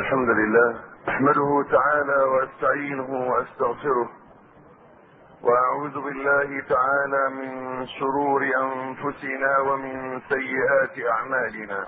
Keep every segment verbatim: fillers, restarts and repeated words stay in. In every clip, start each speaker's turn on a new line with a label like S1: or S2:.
S1: الحمد لله احمده تعالى واستعينه واستغفره واعوذ بالله تعالى من شرور انفسنا ومن سيئات اعمالنا.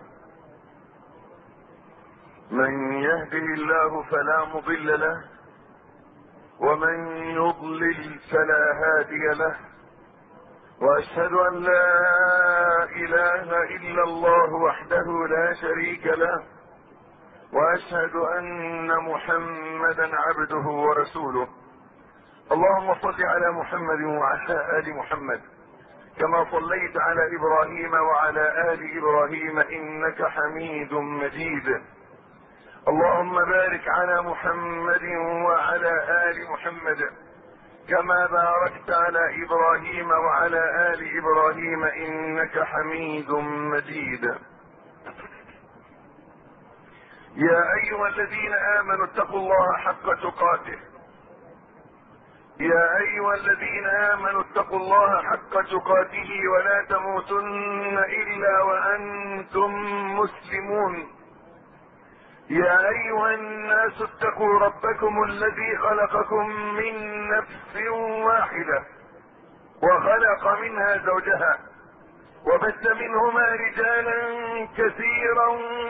S1: من يهده الله فلا مضل له ومن يضلل فلا هادي له، واشهد ان لا اله الا الله وحده لا شريك له، واشهد ان محمدا عبده ورسوله. اللهم صل على محمد وعلى ال محمد كما صليت على ابراهيم وعلى ال ابراهيم انك حميد مجيد. اللهم بارك على محمد وعلى ال محمد كما باركت على ابراهيم وعلى ال ابراهيم انك حميد مجيد. يا ايها الذين امنوا اتقوا الله حق تقاته يا ايها الذين امنوا اتقوا الله حق تقاته ولا تموتن الا وانتم مسلمون. يا ايها الناس اتقوا ربكم الذي خلقكم من نفس واحدة وخلق منها زوجها وبث منهما رجالا كثيرا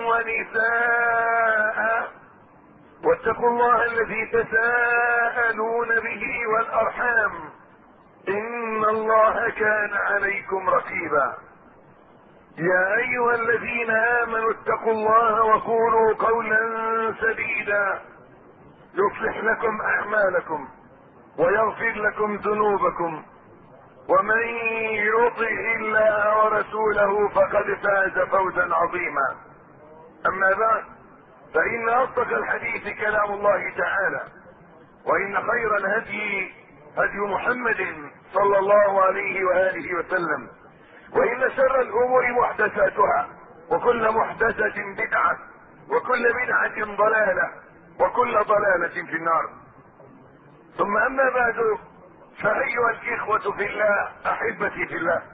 S1: ونساء، واتقوا الله الذي تساءلون به والارحام ان الله كان عليكم رقيبا. يا ايها الذين امنوا اتقوا الله وقولوا قولا سديدا يصلح لكم اعمالكم ويغفر لكم ذنوبكم، ومن يطع الله ورسوله فقد فاز فوزا عظيما. اما بعد، فان اصدق الحديث كلام الله تعالى، وان خير الهدي هدي محمد صلى الله عليه واله وسلم، وان شر الامور محدثاتها وكل محدثة بدعة وكل بدعة ضلالة وكل ضلالة في النار. ثم اما بعد، فايها الاخوة في الله احبتي في الله،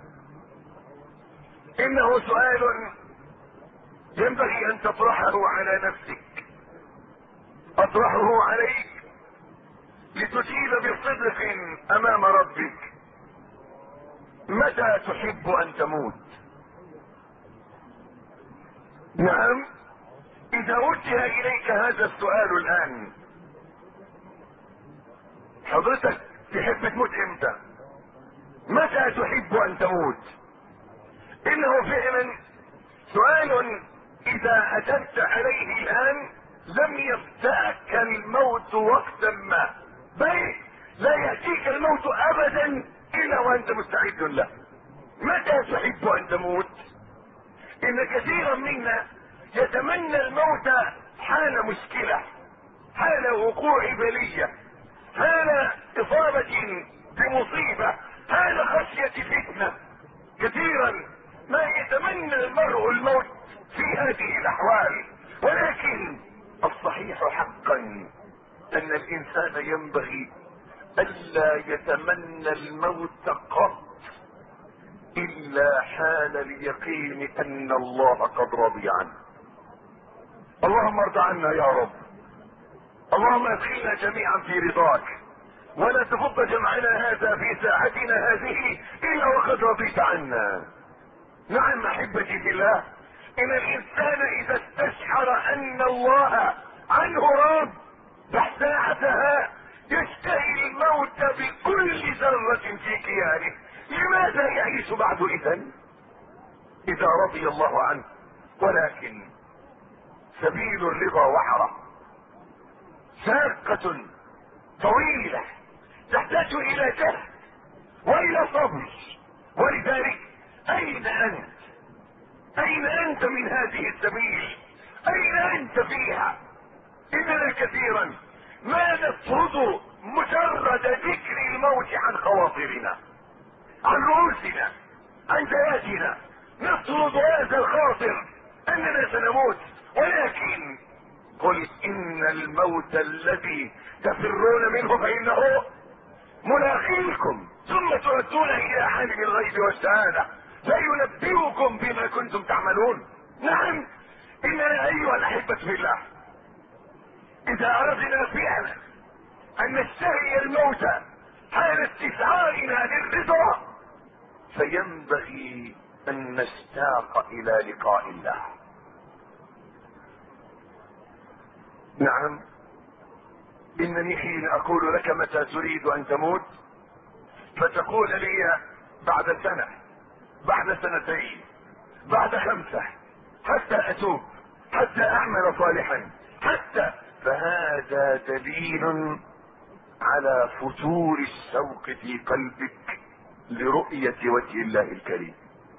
S1: انه سؤال ينبغي ان تطرحه على نفسك، اطرحه عليك لتجيب بصدق امام ربك: متى تحب ان تموت؟ نعم، اذا وجه اليك هذا السؤال الان، حضرتك تحب تموت امتى؟ متى تحب ان تموت؟ انه فعلا سؤال اذا اجبت عليه الان لم يفتأك الموت وقتا ما، بل لا يأتيك الموت ابدا الا وانت مستعد له. متى تحب ان تموت؟ ان كثيرا منا يتمنى الموت حال مشكلة، حال وقوع بلية، حال اصابة بمصيبة، حال خشية فتنة. كثيرا ما يتمنى المرء الموت في هذه الاحوال، ولكن الصحيح حقا ان الانسان ينبغي الا يتمنى الموت قط الا حال اليقين ان الله قد رضي عنه. اللهم ارض عنا يا رب، اللهم ادخلنا جميعا في رضاك، ولا تفض جمعنا هذا في ساعتنا هذه الا وقد رضيت عنا. نعم احبتي في الله، ان الانسان اذا استشعر ان الله عنه راض ساعتها يشتهي الموت بكل ذرة في كيانه. لماذا يعيش بعد اذن اذا رضي الله عنه؟ ولكن سبيل الرضا وحرة شاقة طويلة تحتاج الى جهد والى صبر. ولذلك اين انت؟ اين انت من هذه السبيل؟ اين انت فيها؟ اننا كثيرا ما نطرد مجرد ذكر الموت عن خواطرنا، عن رؤوسنا، عن ذاتنا. نطرد هذا الخاطر اننا سنموت، ولكن قل ان الموت الذي تفرون منه فانه ملاقيكم ثم تردون الى عالم الغيب والشهادة فينبئكم بما كنتم تعملون. نعم، اننا ايها الاحبة في الله اذا اردنا فعلا ان نشتهي الموت حال استشعارنا للرضا فينبغي ان نشتاق الى لقاء الله. نعم، انني حين اقول لك متى تريد ان تموت فتقول لي بعد سنة، بعد سنتين، بعد خمسة، حتى اتوب، حتى اعمل صالحا، حتى، فهذا دليل على فتور الشوق في قلبك لرؤية وجه الله الكريم.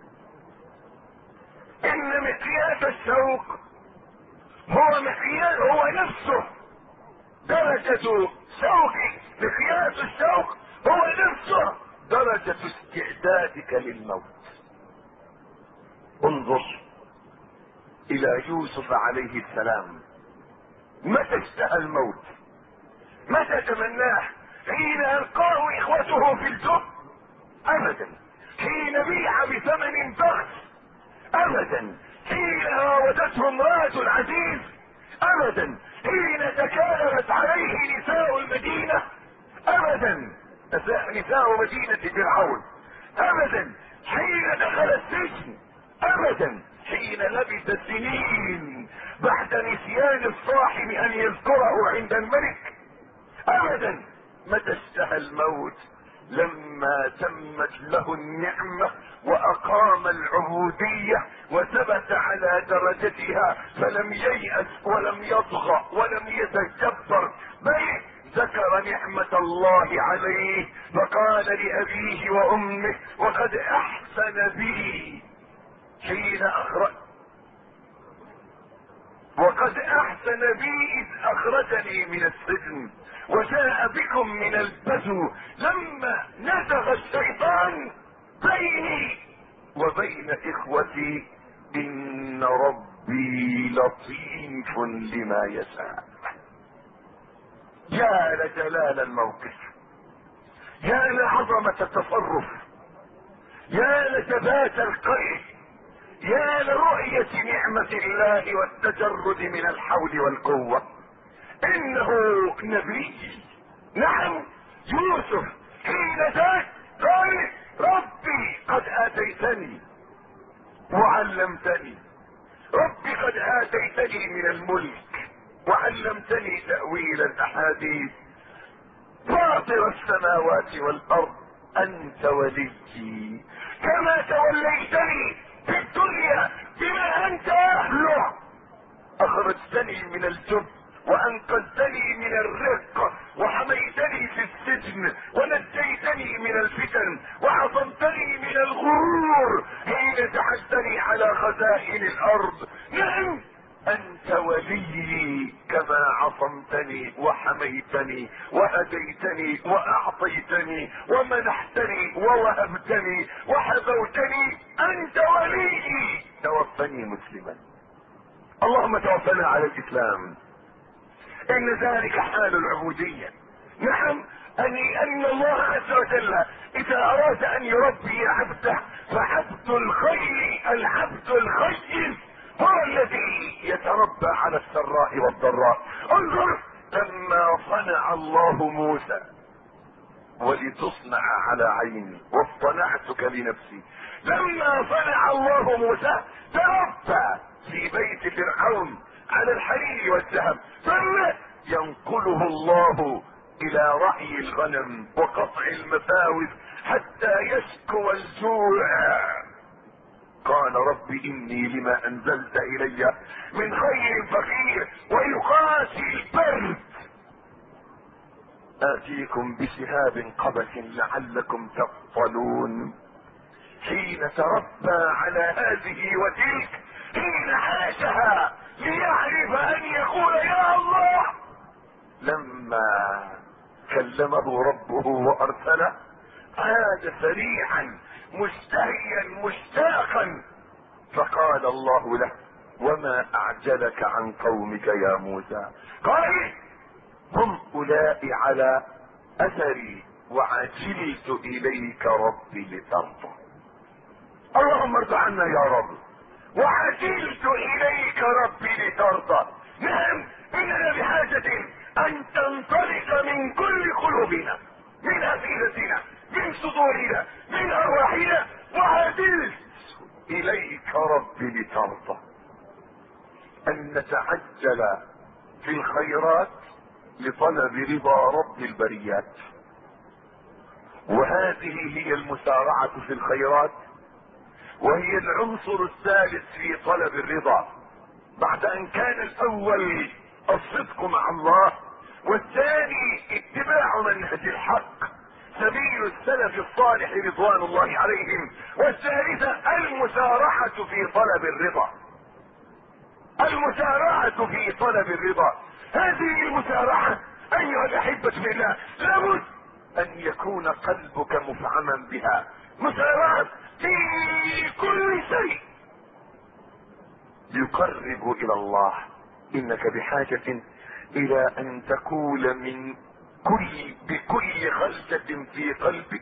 S1: ان مقياس الشوق هو مقياس، هو نفسه درجة شوق، مقياس الشوق هو نفسه درجة استعدادك للموت. انظر الى يوسف عليه السلام، متى اشتهى الموت؟ متى تمناه؟ حين القاه اخوته في الجب؟ ابدا. حين بيع بثمن بخس؟ ابدا. حين راودته امرأة العزيز؟ ابدا. حين تكالبت عليه نساء المدينة؟ ابدا. نساء مدينة فرعون؟ ابدا. حين دخل السجن؟ ابدا. حين لبث سنين بعد نسيان الصاحب ان يذكره عند الملك؟ ابدا. متى اشتهى الموت؟ لما تمت له النعمة واقام العبودية وثبت على درجتها فلم ييأس ولم يطغى ولم يتجبر، بل ذكر نعمة الله عليه فقال لأبيه وأمه وقد أحسن بي حين أخرج وقد أحسن بي إذ أخرجني من السجن وجاء بكم من البدو لما نزغ الشيطان بيني وبين إخوتي إن ربي لطيف لما يشاء. يا لجلال الموقف، يا لعظمة التصرف، يا لثبات القلب، يا لرؤية نعمة الله والتجرد من الحول والقوة. انه نبي. نعم، يوسف حين ذاك قال ربي قد اتيتني وعلمتني، ربي قد اتيتني من الملك وعلمتني تأويل الاحاديث، فاطر السماوات والارض انت وليي كما توليتني في الدنيا بما انت اهله، اخرجتني من الجب وانقذتني من الرق وحميتني في السجن ونجيتني من الفتن وعصمتني من الغرور حين جعلتني على خزائن الارض. نعم، انت وليي كما عصمتني وحميتني وهديتني واعطيتني ومنحتني ووهبتني وحبوتني، انت وليي. توفني مسلما، اللهم توفنا على الاسلام. ان ذلك حال العبودية. نعم، ان ان الله عز وجل اذا اراد ان يربي عبده فعبد الخير العبد الخير هو الذي يتربى على السراء والضراء. انظر لما صنع الله موسى ولتصنع على عيني واصطنعتك لنفسي، لما صنع الله موسى تربى في بيت فرعون على الحرير والذهب، ثم ينقله الله الى رعي الغنم وقطع المفاوز حتى يشكو الجوع. قال رب اني لما انزلت الي من خير فقير ويقاسي البرد. اتيكم بشهاب قبس لعلكم تصطلون. حين تربى على هذه وتلك، حين عاشها ليعرف ان يقول يا الله، لما كلمه ربه وارسله عاد سريعا مشتهيا مشتاقا، فقال الله له وما اعجلك عن قومك يا موسى؟ قال هم اولئك على اثري وعجلت اليك ربي لترضى. اللهم ارضى عنا يا رب، وعجلت اليك ربي لترضى. نعم، اننا بحاجة سكينة ان تنطلق من كل قلوبنا، من افئدتنا، من صدورنا، من ارواحنا، وعدلت اليك ربي لترضى. ان نتعجل في الخيرات لطلب رضا رب البريات، وهذه هي المسارعة في الخيرات، وهي العنصر الثالث في طلب الرضا، بعد ان كان الاول الصدق مع الله، والثاني اتباع منهج الحق سبيل السلف الصالح رضوان الله عليهم، والثالثة المسارعة في طلب الرضا. المسارعة في طلب الرضا، هذه المسارعة ايها الاحبة في الله لابد ان يكون قلبك مفعما بها، مسارعة في كل شيء يقرب الى الله. انك بحاجة الى ان تقول من كل بكل خلة في قلبك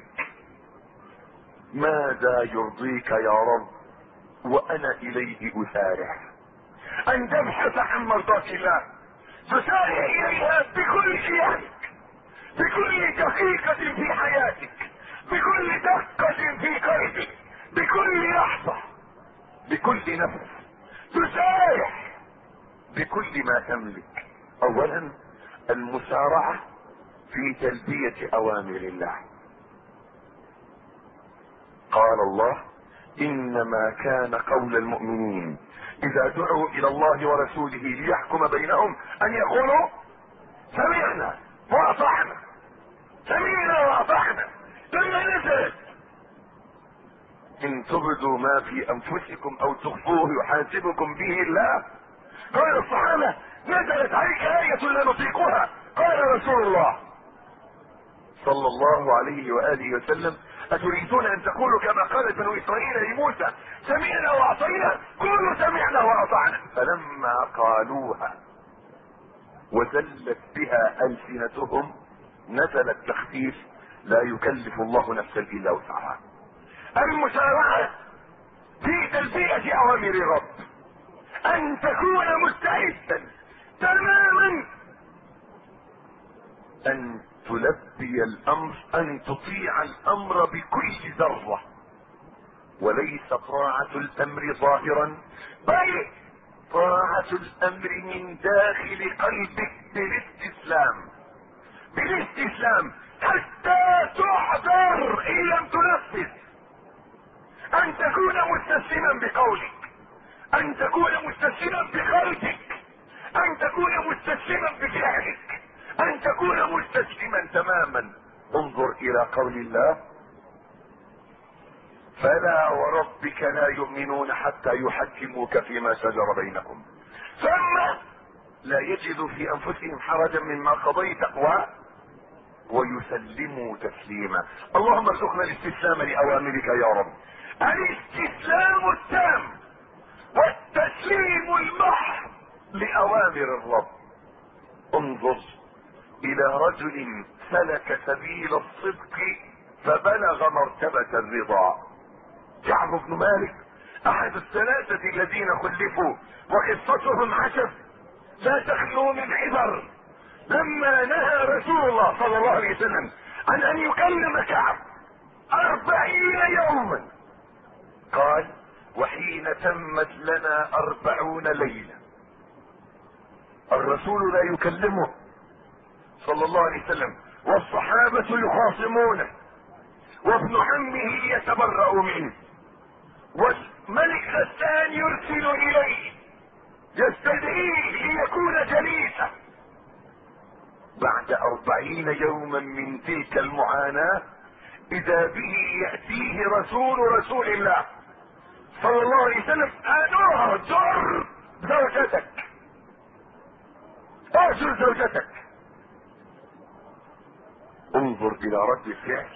S1: ماذا يرضيك يا رب وانا اليه اسارع. ان تبحث عن مرضاة الله، تسارع اليها بكل شيئك، بكل دقيقة في حياتك، بكل دقة في قلبك، بكل لحظة، بكل نفس، تسارع بكل ما تملك. اولا المسارعة في تلبية اوامر الله. قال الله انما كان قول المؤمنين اذا دعوا الى الله ورسوله ليحكم بينهم ان يقولوا سمعنا واطعنا، سمعنا واطعنا. لما نزلت ان تبدوا ما في انفسكم او تخفوه يحاسبكم به الله، قال الصحابة نزلت عليك آية لا نطيقها، قال رسول الله صلى الله عليه وآله وسلم أتريدون أن تقولوا كما قال بنو إسرائيل لموسى سمعنا وأطعنا، قولوا سمعنا وأطعنا. فلما قالوها وزلت بها ألسنتهم نزل التخفيف لا يكلف الله نفسا إلا وسعها. المسارعة في تلبية أوامر رب، أن تكون مستعدا تماما، أن تلبي الأمر، أن تطيع الأمر بكل ذرة، وليس طاعة الأمر ظاهرا، بل طاعة الأمر من داخل قلبك بالاستسلام، بالاستسلام حتى تحذر إن لم تنفذ. أن تكون مستسلما بقولك، أن تكون مستسلما بقلبك، أن تكون مستسلما بفعلك، أن تكون مستسلما تماما. انظر إلى قول الله فلا وربك لا يؤمنون حتى يحكموك فيما شجر بينهم ثم لا يجدوا في أنفسهم حرجا مما قضيت و ويسلموا تسليما. اللهم ارزقنا الاستسلام لأوامرك يا رب، الاستسلام التام والتسليم المحض لأوامر الرب. انظر إلى رجل سلك سبيل الصدق فبلغ مرتبة الرضا. كعب بن مالك أحد الثلاثة الذين خلفوا وقصتهم عجب لا تخلو من عبر. لما نهى رسول الله صلى الله عليه وسلم عن أن يكلم كعب أربعين يوما، قال وحين تمت لنا أربعون ليلة الرسول لا يكلمه صلى الله عليه وسلم، والصحابة يخاصمونه، وابن عمه يتبرأ منه، والملك غسان يرسل إليه يستدعيه ليكون جليسا. بعد أربعين يوما من تلك المعاناة إذا به يأتيه رسول رسول الله صلى الله عليه وسلم أنهجر زوجتك، اهجر زوجتك. انظر إلى رد الفعل،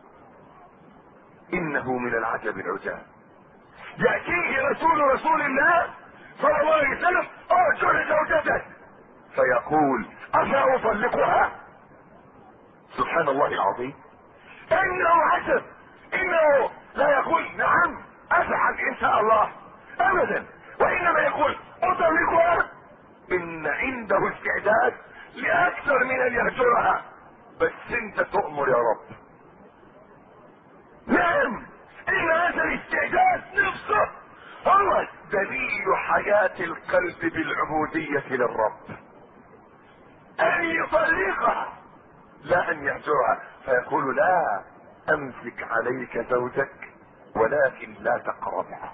S1: إنه من العجب العجاب. يأتيه رسول رسول الله صلى الله عليه وسلم اهجر زوجتك، فيقول أفا أطلقها؟ سبحان الله العظيم، إنه عجب، إنه لا يقول نعم أفعل إن شاء الله أبدا، وإنما يقول أطلقها. إن عنده استعداد لاكثر من ان يهجرها، بس انت تؤمر يا رب. نعم، ان هذا الاستعداد نفسه هو دليل حياة القلب بالعبودية للرب، ان يطلقها لا ان يهجرها، فيقول لا امسك عليك زوجك ولكن لا تقربها.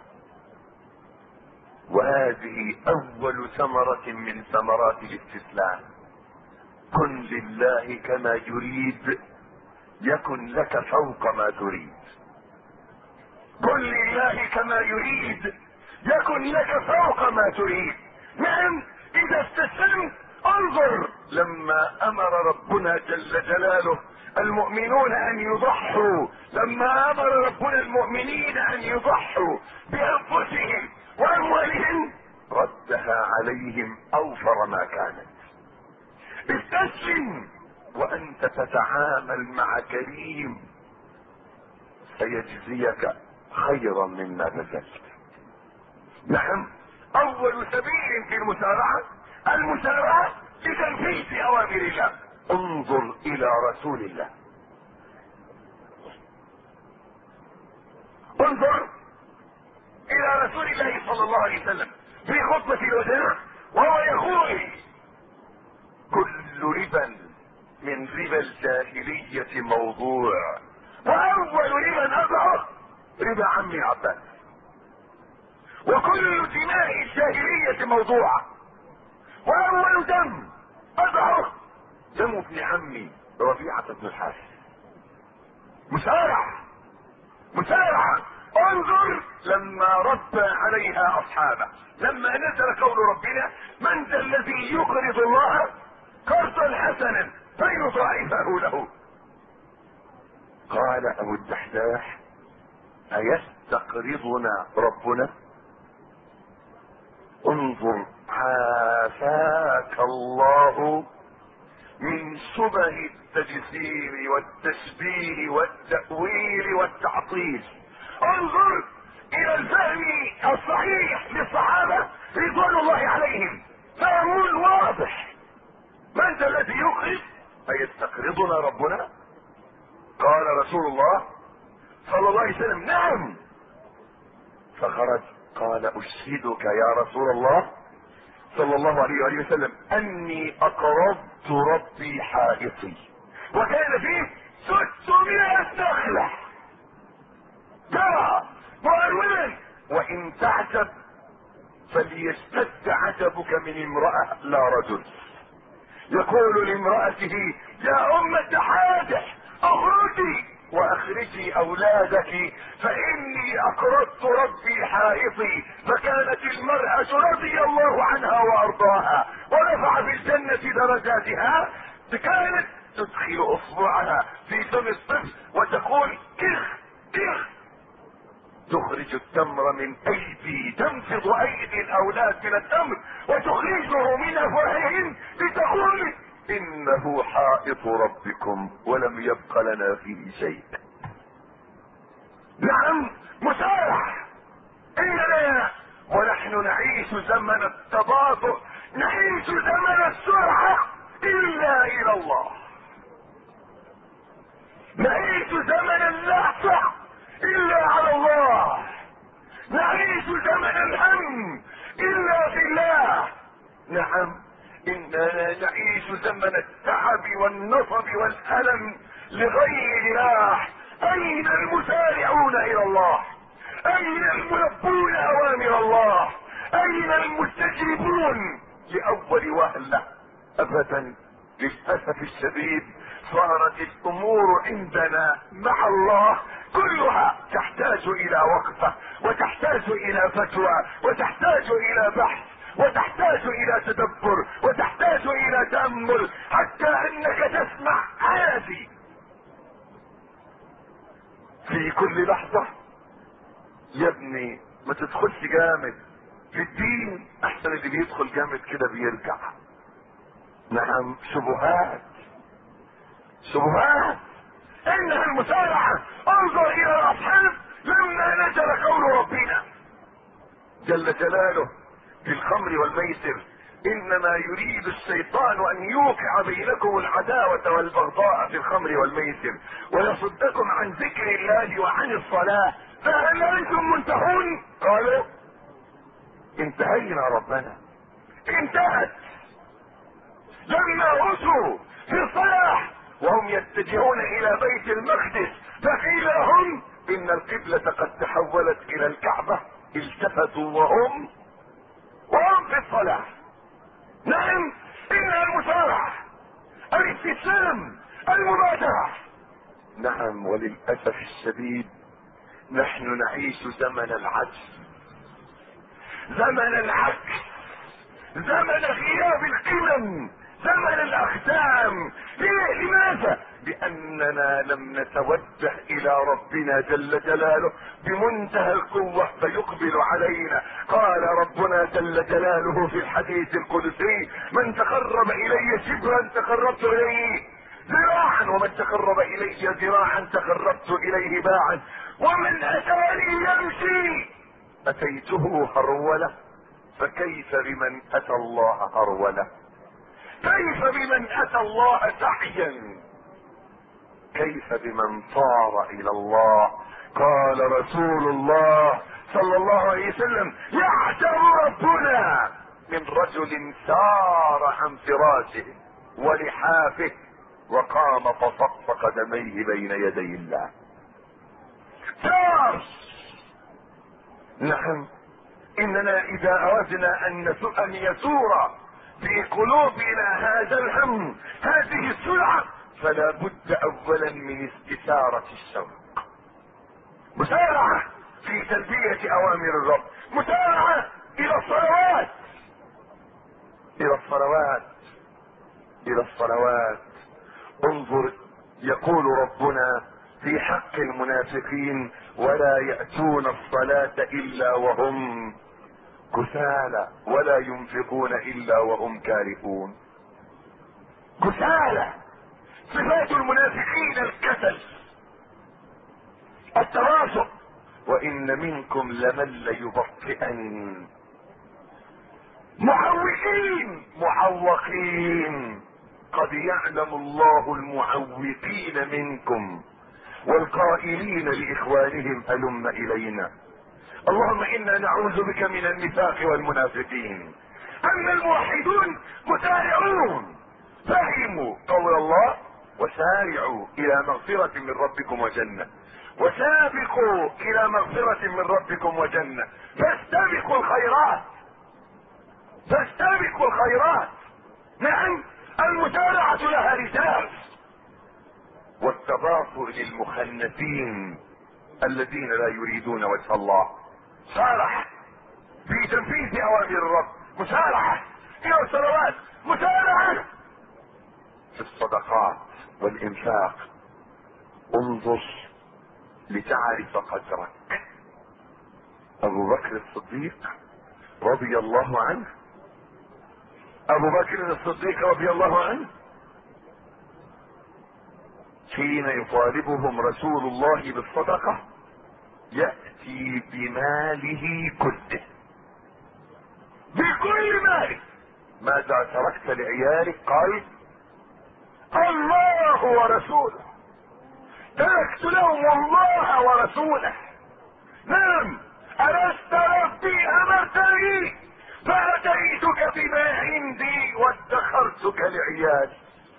S1: وهذه اول ثمرة من ثمرات الاستسلام. كن لله كما يريد يكن لك فوق ما تريد. كن لله كما يريد يكن لك فوق ما تريد. نعم، اذا استسلمت انظر لما امر ربنا جل جلاله المؤمنون ان يضحوا، لما امر ربنا المؤمنين ان يضحوا بانفسهم واموالهم ردها عليهم اوفر ما كانت. استسلم وانت تتعامل مع كريم سيجزيك خيرا مما بذلت. نعم، اول سبيل في المسارعة المسارعة لتنفيذ اوامر الله. انظر الى رسول الله، انظر الى رسول الله صلى الله عليه وسلم في خطبة الوداع وهو يقول كل ربا من ربا الجاهلية موضوع، واول ربا اضعه ربا عمي عباس، وكل دماء الجاهلية موضوعة، واول دم اضعه دم ابن عمي ربيعة بن الحارث. مسارع مسارع. انظر لما ربى عليها اصحابه، لما نزل قول ربنا من ذا الذي يقرض الله قرضا حسنا فيضاعفه له. قال ابو الدحداح ايستقرضنا ربنا؟ انظر، عافاك الله من شبه التجسيم والتشبيه والتأويل والتعطيل. انظر الى الفهم الصحيح للصحابة رضوان الله عليهم، فهم واضح. من ذا الذي يقرض؟ ايستقرضنا ربنا؟ قال رسول الله صلى الله عليه وسلم نعم. فخرج قال اشهدك يا رسول الله صلى الله عليه وآله وسلم اني اقرضت ربي حائطي وكان فيه ستمائة نخلة. ترى والوان، وان تعجب فليشتد عجبك من امرأة لا رجل. يقول لامرأته يا أمة حادح اخرجي واخرجي اولادك فاني اقرضت ربي حائطي. فكانت المرأة رضي الله عنها وارضاها ورفع في الجنة درجاتها، كانت تدخل اصبعها في فم الطفل وتقول كخ كخ، تخرج التمر من ايدي، تنفض ايدي الاولاد من التمر وتخرجه من افواههم لتقول انه حائط ربكم ولم يبق لنا فيه شيء. نعم، مسارع. اننا ونحن نعيش زمن التباطؤ، نعيش زمن السرعة الا الى الله، نعيش زمن اللحظة الا على الله، نعيش زمن الهم الا في الله. نعم، اننا نعيش زمن التعب والنصب والالم لغير الله. اين المسارعون الى الله؟ اين الملبون اوامر الله؟ اين المستجيبون لاول وهلة؟ ابدا، للاسف الشديد صارت الامور عندنا مع الله كلها تحتاج الى وقفة، وتحتاج الى فتوى، وتحتاج الى بحث، وتحتاج الى تدبر، وتحتاج الى تأمل، حتى انك تسمع عادي في كل لحظة. يا ابني ما تدخلش جامد في الدين، احسن اللي بيدخل جامد كده بيرجع. نعم، شبهات شبهات. انها المسارعة. انظر الى الاصحاب لما نزل قول ربنا جل جلاله في الخمر والميسر انما يريد الشيطان ان يوقع بينكم العداوة والبغضاء في الخمر والميسر ويصدكم عن ذكر الله وعن الصلاة فهل انتم منتهون؟ قالوا انتهينا ربنا. انتهت. لما أتوا في الصلاة وهم يتجهون الى بيت المقدس فقيل لهم ان القبلة قد تحولت الى الكعبة، التفتوا وهم وهم في الصلاة. نعم، انها المسارعة، الاستسلام، المبادرة. نعم، وللأسف الشديد نحن نعيش زمن العجز، زمن العكس، زمن غياب القمم، زمن الاختام. ليه؟ لماذا؟ لاننا لم نتوجه الى ربنا جل جلاله بمنتهى القوة فيقبل علينا. قال ربنا جل جلاله في الحديث القدسي: من تقرب الي شبرا تقربت اليه ذراعا، ومن تقرب الي ذراعا تقربت اليه باعا، ومن اتاني يمشي اتيته هرولة. فكيف بمن اتى الله هرولة؟ كيف بمن اتى الله سعيا؟ كيف بمن صار الى الله؟ قال رسول الله صلى الله عليه وسلم: يعجب ربنا من رجل سار عن فراشه ولحافه وقام فصف قدميه بين يدي الله. سار. نعم، اننا اذا اردنا ان ان يسور في قلوبنا هذا الهم، هذه السرعة، فلا بد اولا من استثارة الشوق. مسارعة في تلبية اوامر الرب، مسارعة الى الصلوات، الى الصلوات، الى الصلوات. انظر، يقول ربنا في حق المنافقين: ولا يأتون الصلاة الا وهم كسالى ولا ينفقون الا وهم كارهون. كسالى. صفات المنافقين الكسل، التواصل. وان منكم لمن ليبطئن، معوقين معوقين. قد يعلم الله المعوقين منكم والقائلين لاخوانهم هلم الينا. اللهم انا نعوذ بك من النفاق والمنافقين. اما الموحدون مسارعون، فهموا قول الله: وسارعوا الى مغفرة من ربكم وجنة، وسابقوا الى مغفرة من ربكم وجنة. فاستبقوا الخيرات، فاستبقوا الخيرات. نعم، المسارعة لها رجال. والتباطؤ للمخنثين الذين لا يريدون وجه الله. مسارعة في تنفيذ اوامر الرب، مسارعة الى الصلوات، مسارعة في الصدقات والانفاق. انظر لتعرف قدرك. ابو بكر الصديق رضي الله عنه، ابو بكر الصديق رضي الله عنه حين يطالبهم رسول الله بالصدقة يأتي بماله كله، بكل ماله. ماذا تركت لعيالك؟ قال: الله ورسوله. تركت لهم الله ورسوله. نعم، ألست ربي أمرتني فأتيتك بما عندي وادخرتك لعيالي.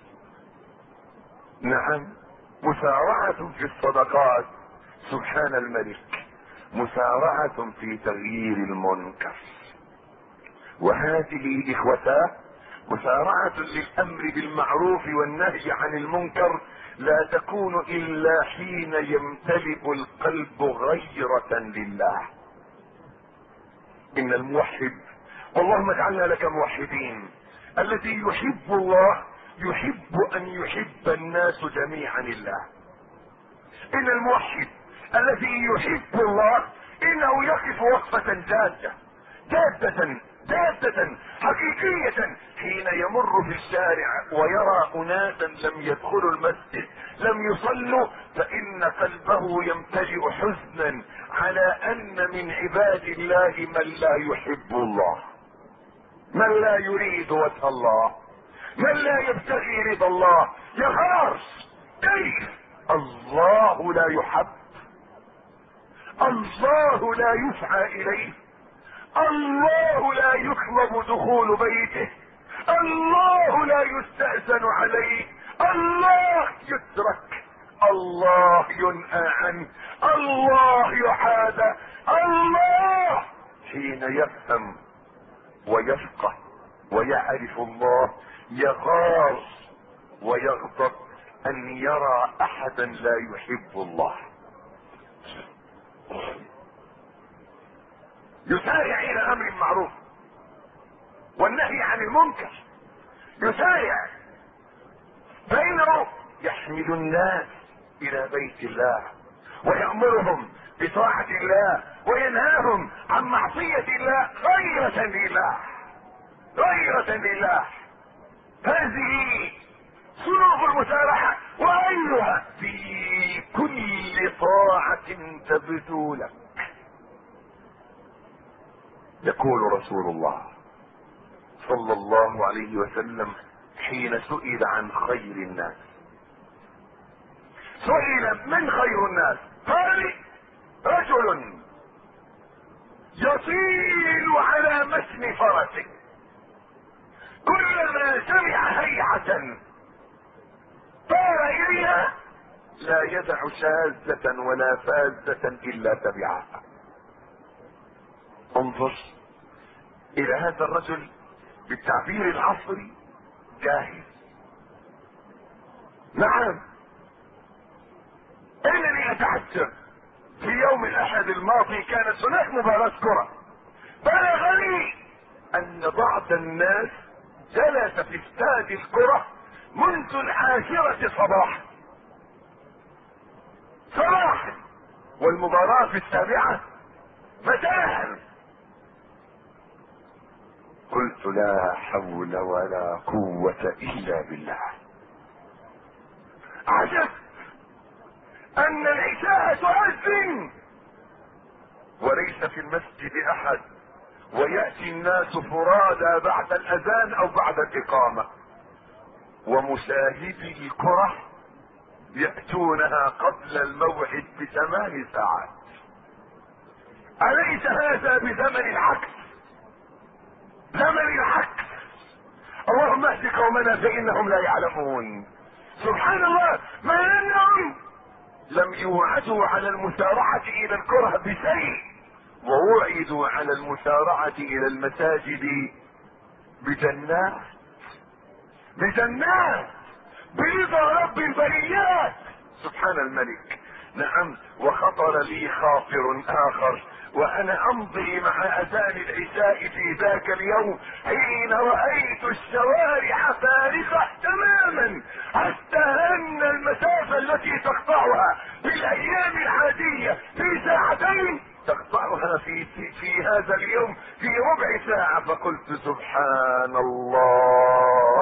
S1: نعم، مسارعة في الصدقات. سبحان الملك. مسارعة في تغيير المنكر. وهذه إخوتاه مسارعة للأمر بالمعروف والنهي عن المنكر لا تكون إلا حين يمتلئ القلب غيرة لله. إن الموحد، اللهم اجعلنا لك موحدين، الذي يحب الله يحب أن يحب الناس جميعا الله. إن الموحد الذي يحب الله إنه يقف وقفة جادة جادة جادة حقيقية حين يمر في الشارع ويرى أناسا لم يدخلوا المسجد، لم يصلوا، فإن قلبه يمتلئ حزنا على أن من عباد الله من لا يحب الله. من لا يريد وجه الله، من لا يبتغي رضا الله يغار. كيف؟ الله لا يحب، الله لا يسعى اليه، الله لا يطلب دخول بيته، الله لا يستأذن عليه، الله يترك، الله ينهى عنه، الله يحادى. الله حين يفهم ويفقه ويعرف الله يغار ويغضب ان يرى احدا لا يحب الله. يسارع الى امر معروف والنهي عن المنكر، يسارع، فانه يحمل الناس الى بيت الله ويأمرهم بطاعة الله وينهاهم عن معصية الله غيرة لله، غيرة لله. هذه صنوف المسارعة وغيرها في كل طاعة تبدو لك. يقول رسول الله صلى الله عليه وسلم حين سئل عن خير الناس، سئل من خير الناس؟ قال رجل يطيل على متن فرسه كلما سمع هيعة طار اليها لا يدع شاذة ولا فاذة الا تبعها. انظر الى هذا الرجل بالتعبير العصري جاهز. نعم، انني اتعجب في يوم الاحد الماضي كانت هناك مباراة كرة، بلغني ان بعض الناس جلس في استاد الكرة منذ العاشرة صباحا صباحا والمباراة في السابعة مساء. قلت لا حول ولا قوة الا بالله. عجب ان العشاء تؤذن وليس في المسجد احد، ويأتي الناس فرادى بعد الاذان او بعد الاقامة، ومشاهدي الكرة يأتونها قبل الموعد بثمان ساعات. أليس هذا بزمن العكس؟ زمن العكس. اللهم اهد قومنا فإنهم لا يعلمون. سبحان الله، ما انهم لم يوعدوا على المسارعة الى الكره بشيء، ووعدوا على المسارعة الى المساجد بجنات، بجنات برضا رب البريات سبحان الملك. نعم، وخطر لي خاطر اخر وانا امضي مع اذان العشاء في ذاك اليوم حين رأيت الشوارع فارغة تماما، حتى ان المسافة التي تقطعها في الايام العادية في ساعتين تقطعها في, في, في هذا اليوم في ربع ساعة. فقلت سبحان الله،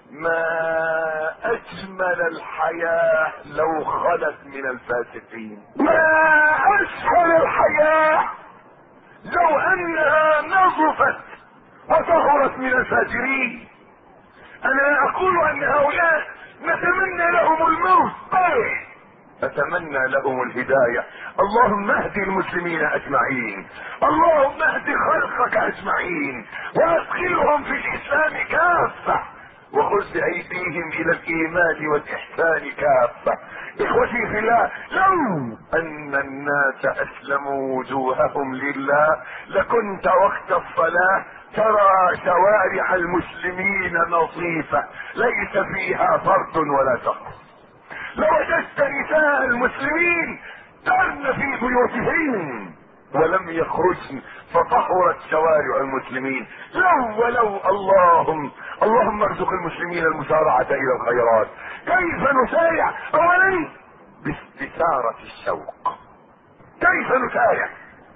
S1: ما اجمل الحياة لو خلت من الفاسقين، ما اسهل الحياة لو انها نظفت وطهرت من الفاجرين. انا اقول ان هؤلاء نتمنى لهم الموت، بل اتمنى لهم الهداية. اللهم اهد المسلمين اجمعين، اللهم اهد خلقك اجمعين، وادخلهم في الاسلام كافة، وخذ بايديهم الى الايمان والاحسان كافة. اخوتي في الله، لو ان الناس اسلموا وجوههم لله لكنت وقت الصلاة ترى شوارع المسلمين نظيفة ليس فيها فرد ولا شخص. لوجدت نساء المسلمين ترن في بيوتهن ولم يخرجن فطهرت شوارع المسلمين. لو ولو اللهم اللهم ارزق المسلمين المسارعة الى الخيرات. كيف نسارع؟ اولا باستثارة الشوق. كيف نسارع؟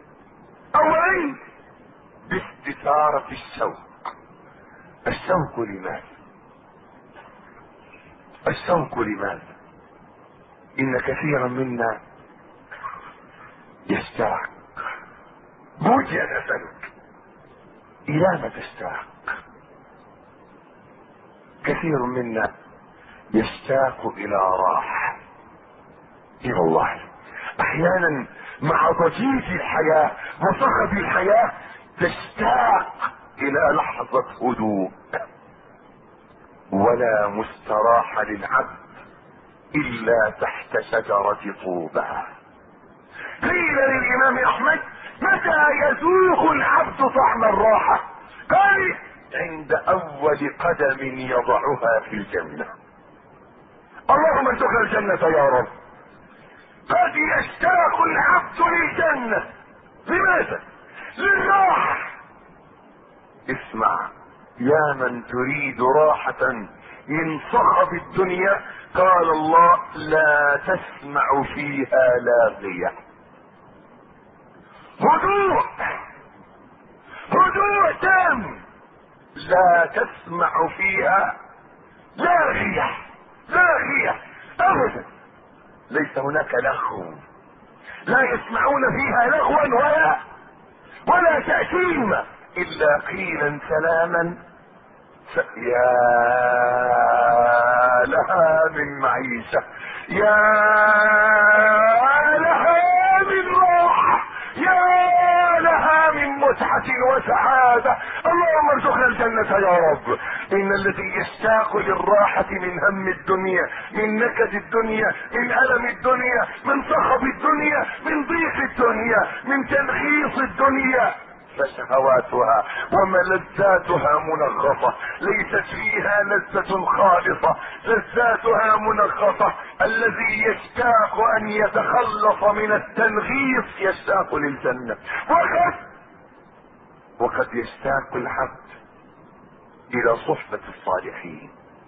S1: اولا باستثارة الشوق. الشوق لماذا؟ الشوق لماذا؟ ان كثيرا منا يشتاق. بوجه نسألك، الى ما تشتاق؟ كثير منا يشتاق الى راحة. اي والله احيانا مع ضجيج الحياة وصخب الحياة تشتاق الى لحظة هدوء. ولا مستراح للعبد الا تحت شجرة طوبى. قيل للامام احمد متى يذوق العبد طعم الراحة؟ قال عند اول قدم يضعها في الجنة. اللهم ارزقنا الجنة يا رب. قد يشتاق العبد للجنة. لماذا؟ للراحة. اسمع يا من تريد راحة من صخب الدنيا، قال الله لا تسمع فيها لاغية. هدوء هدوء تام، لا تسمع فيها لاغية لاغية ابدا. ليس هناك لغو، لا يسمعون فيها لغوا ولا ولا تأثيما الا قيلا سلاما. يا لها من معيشة، يا لها من راحة، يا لها من متعة وسعادة. اللهم ارزقنا الجنة يا رب. ان الذي يشتاق للراحة من هم الدنيا، من نكد الدنيا، من ألم الدنيا، من صخب الدنيا، من ضيق الدنيا، من تنغيص الدنيا، فشهواتها وملذاتها منغصة، ليست فيها لذة خالصة، لذاتها منغصة. الذي يشتاق ان يتخلص من التنغيص يشتاق للجنة. وقد وقد يشتاق العبد الى صحبة الصالحين.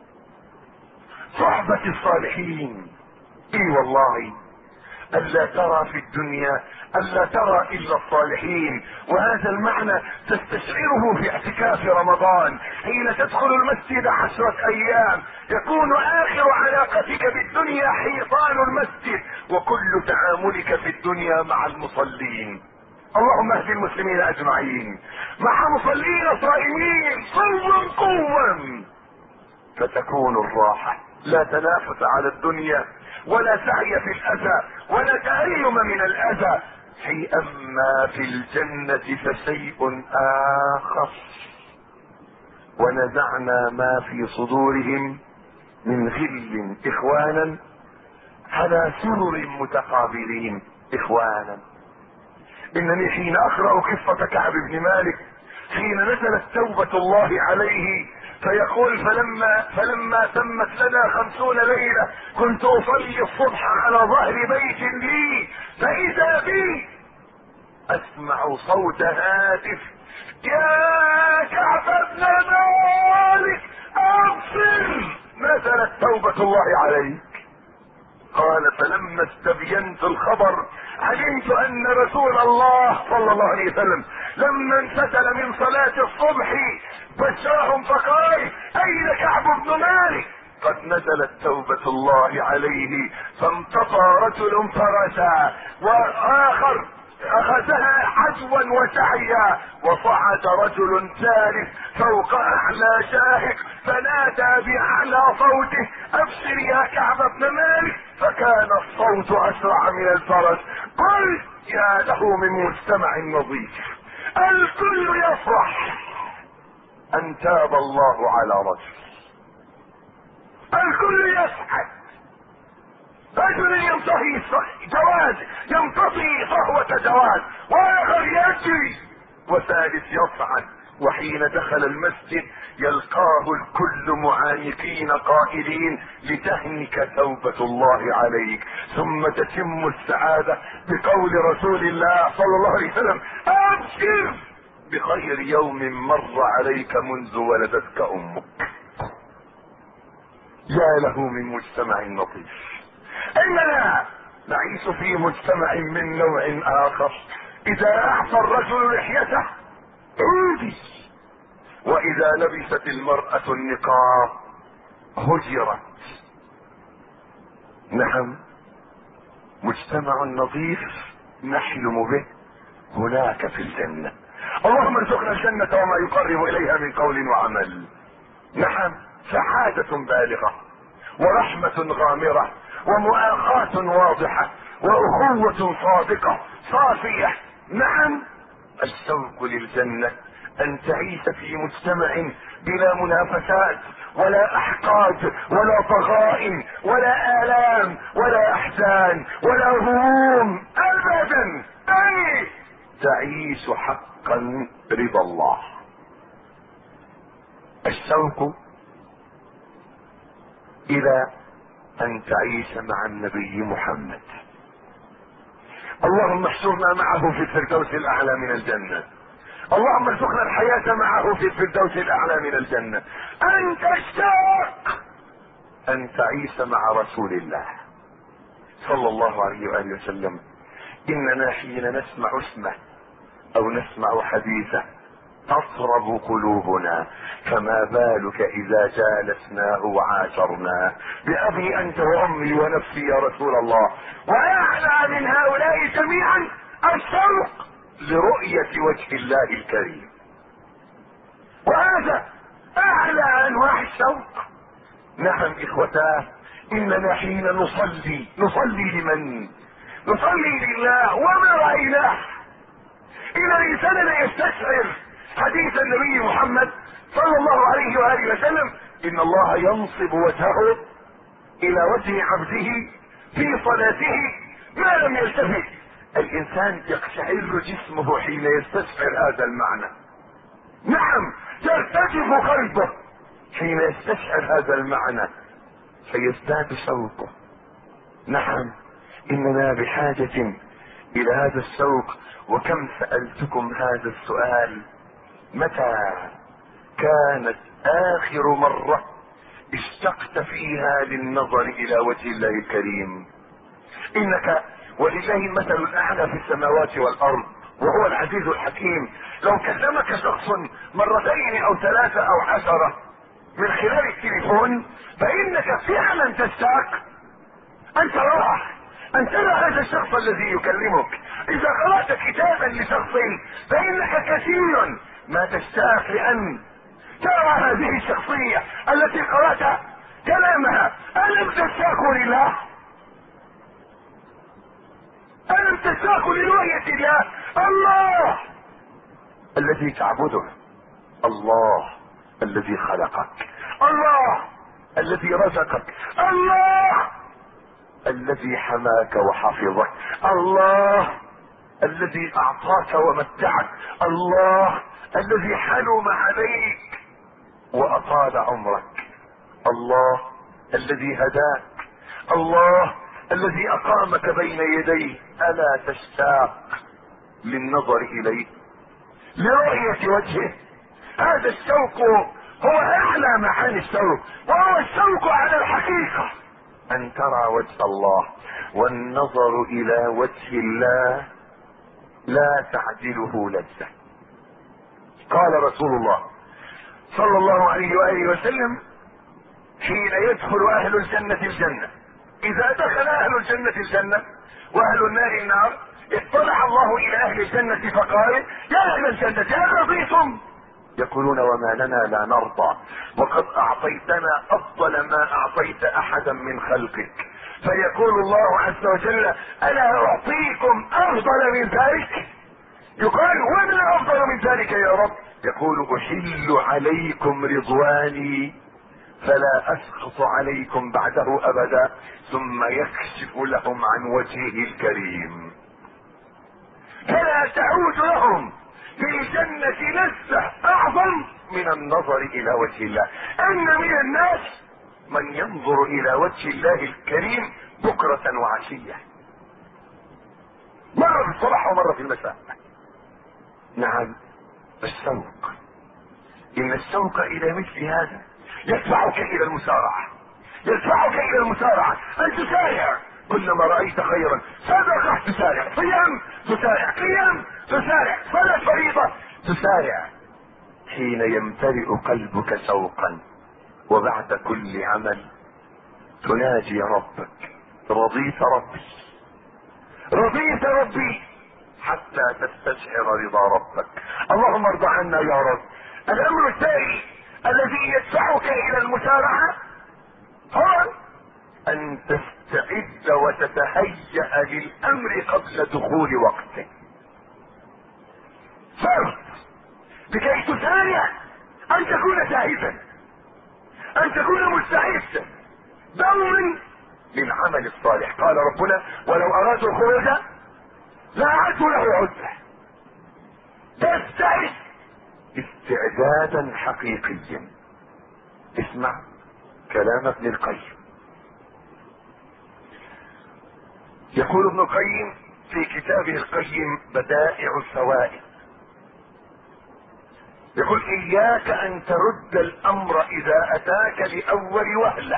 S1: صحبة الصالحين اي والله، الا ترى في الدنيا الا ترى الا الصالحين. وهذا المعنى تستشعره في اعتكاف رمضان، حين تدخل المسجد عشرة ايام يكون اخر علاقتك بالدنيا حيطان المسجد وكل تعاملك في الدنيا مع المصلين. اللهم اهد المسلمين اجمعين مع مصلين صائمين صوا قوا، فتكون الراحة. لا تنافس على الدنيا ولا سعي في الاذى ولا تأيم من الاذى. شيئا ما في الجنة فشيء اخر. ونزعنا ما في صدورهم من غل اخوانا على سرر متقابلين. اخوانا. انني حين اقرأ قصة كعب بن مالك حين نزلت توبة الله عليه فيقول فلما فلما تمت لنا خمسون ليلة كنت اصلي الصبح على ظهر بيت لي فاذا بي اسمع صوت هاتف يا كعب بن مالك ابصر نزلت توبة الله عليك. قال فلما استبينت الخبر علمت ان رسول الله صلى الله عليه وسلم لما انفتل من صلاة الصبح بشرهم فقال اين كعب بن مالك؟ قد نزلت توبة الله عليه. فامتطى رجل فرسا واخر اخذها عدوا وسعيا وصعد رجل ثالث فوق اعلى شاهق فنادى باعلى صوته ابشر يا كعب بن مالك، فكان الصوت اسرع من الفرس. قل يا له من مجتمع نظيف الكل يفرح ان تاب الله على رجل، الكل يسعد. رجل ينتهي جواز يمتطي صهوة جواز واخر يجري وثالث يصعد. وحين دخل المسجد يلقاه الكل معانقين قائلين لتهنك توبة الله عليك. ثم تتم السعادة بقول رسول الله صلى الله عليه وسلم ابشر بخير يوم مر عليك منذ ولدتك امك. يا له من مجتمع لطيف. اننا نعيش في مجتمع من نوع اخر. اذا اعفى الرجل لحيته عودي، واذا لبست المرأة النقاب هجرت. نعم مجتمع نظيف نحلم به هناك في الجنة. اللهم ارزقنا الجنة وما يقرب اليها من قول وعمل. نعم سعادة بالغة ورحمة غامرة ومؤاخاة واضحة واخوة صادقة صافية. نعم، الشوق للجنة ان تعيش في مجتمع بلا منافسات ولا احقاد ولا ضغائن ولا الام ولا احزان ولا هموم ابدا، اي تعيش حقا رضا الله. الشوق الى ان تعيش مع النبي محمد. اللهم احشرنا معه في الفردوس الاعلى من الجنة. اللهم ارزقنا الحياة معه في الفردوس الاعلى من الجنة. ان تشتاق ان تعيش مع رسول الله صلى الله عليه وآله وسلم. اننا حين نسمع اسمه او نسمع حديثه تطرب قلوبنا، فما بالك اذا جالسناه وعاشرناه. بأبي انت وامي ونفسي يا رسول الله. واعلى من هؤلاء جميعا الشوق لرؤية وجه الله الكريم، وهذا اعلى انواع الشوق. نعم اخوتاه، اننا حين نصلي نصلي لمن؟ نصلي لله وما رأيناه. إذا إنساننا يستشعر حديث النبي محمد صلى الله عليه وآله وسلم إن الله ينصب وجهه إلى وجه عبده في صلاته ما لم يلتفت. الإنسان يقشعر جسمه حين يستشعر هذا المعنى. نعم، يرتجف قلبه حين يستشعر هذا المعنى فيزداد شوقه. نعم، إننا بحاجة إلى هذا الشوق. وكم سألتكم هذا السؤال: متى كانت آخر مرة اشتقت فيها للنظر إلى وجه الله الكريم؟ إنك ولله المثل الأعلى في السماوات والأرض وهو العزيز الحكيم. لو كلمك شخص مرتين أو ثلاثة أو عشرة من خلال التليفون فإنك فعلا تشتاق أن تراه، أن ترى هذا الشخص الذي يكلمك. إذا قرأت كتابا لشخص فإنك كثيرا ما تشتاق لأن ترى هذه الشخصية التي قرأت كلامها. ألم تشتاق لله؟ ألم تشتاق لرؤية الله؟ الله الذي تعبده، الله الذي خلقك، الله الذي رزقك، الله الذي حماك وحفظك، الله الذي اعطاك ومتعك، الله الذي حلم عليك واطال عمرك، الله الذي هداك، الله الذي اقامك بين يديه. الا تشتاق للنظر اليه، لرؤية وجهه؟ هذا الشوق هو اعلى معاني الشوق، وهو الشوق على الحقيقة ان ترى وجه الله. والنظر الى وجه الله لا تعدله لذة. قال رسول الله صلى الله عليه وآله وسلم: حين يدخل اهل الجنة الجنة، اذا دخل اهل الجنة الجنة واهل النار النار، اطلع الله الى اهل الجنة فقال: يا اهل الجنة هل رضيتم؟ يقولون: وما لنا لا نرضى، وقد اعطيتنا افضل ما اعطيت احدا من خلقك. فيقول الله عز وجل: الا اعطيكم افضل من ذلك؟ يقال: وما افضل من ذلك يا رب؟ يقول: احل عليكم رضواني فلا اسخط عليكم بعده ابدا. ثم يكشف لهم عن وجهه الكريم، فلا تعود لهم في الجنة لذة اعظم من النظر الى وجه الله. ان من الناس من ينظر الى وجه الله الكريم بكرة وعشية، مرة في الصباح ومرة في المساء. نعم، الشوق، ان الشوق الى مثل هذا يدفعك الى المسارعة، يدفعك الى المسارعة، ان تسارع. كلما رأيت خيرا صدقة تسارع، صيام تسارع، قيام تسارع، صلاة فريضة تسارع. حين يمتلئ قلبك شوقا وبعد كل عمل تناجي ربك: رضيت ربي، رضيت ربي، حتى تستشعر رضا ربك. اللهم ارضى عنا يا رب. الامر الثاني الذي يدفعك الى المسارعة هو ان تستعد وتتهيأ للامر قبل دخول وقته. شرط لكي تسارع ان تكون جاهزا، ان تكون مستعدا دوما للعمل الصالح. قال ربنا ولو ارادوا الخروج لاعدوا له عدة. تستعد استعدادا حقيقيا. اسمع كلام ابن القيم. يقول ابن القيم في كتابه القيم بدائع الفوائد، يقول اياك ان ترد الامر اذا اتاك لاول وهلة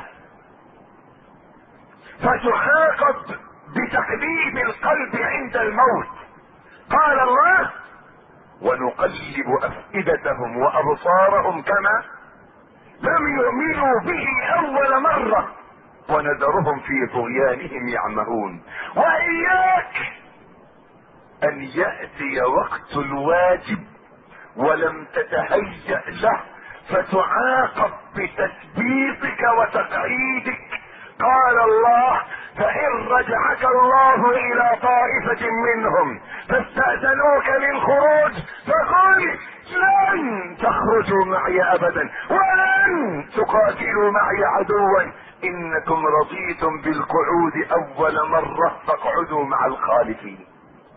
S1: فتعاقب بتقليب القلب عند الموت. قال الله ونقلب افئدتهم وابصارهم كما لم يؤمنوا به اول مرة ونذرهم في طغيانهم يعمهون. واياك ان يأتي وقت الواجب ولم تتهيأ له فتعاقب بتثبيتك وتقعيدك. قال الله فإن رجعك الله إلى طائفة منهم فاستأذنوك للخروج فقل لن تخرجوا معي أبدا ولن تقاتلوا معي عدوا إنكم رضيتم بالقعود أول مرة فاقعدوا مع الخالفين.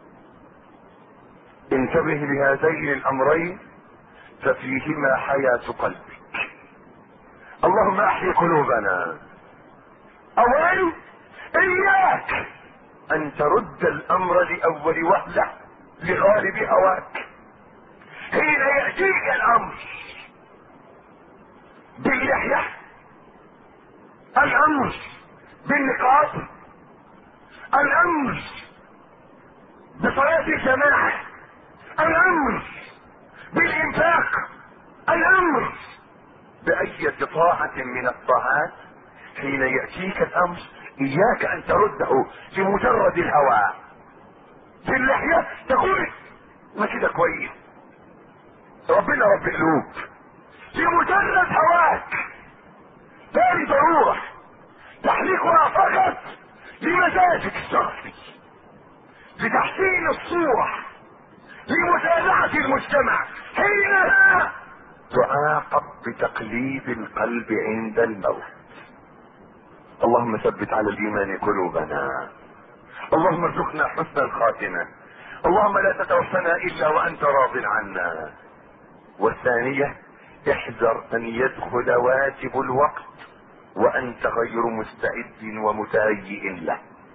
S1: انتبه لهذين الأمرين ففيهما حياة قلبك. اللهم احيي قلوبنا. اولا اياك ان ترد الامر لاول وهلة لغالب هواك. حين يأتيك الامر باللحية، الامر بالنقاب، الامر بصلاة الجماعة، الامر بالانفاق، الامر بأية طاعة من الطاعات، حين يأتيك الامر اياك ان ترده لمجرد الهوى. في اللحية تقول ما كده كويس، ربنا رب قلوب، لمجرد هواك لا لضرورة تحليقها فقط لمزاجك الشخصي، لتحسين الصورة، لمتابعة المجتمع، حينها تعاقب بتقليب القلب عند الموت. اللهم ثبت على الايمان قلوبنا. اللهم ارزقنا حسن الخاتمة. اللهم لا تتوفنا الا وانت راض عنا. والثانية احذر ان يدخل واجب الوقت وانت غير مستعد ومتهيئ له،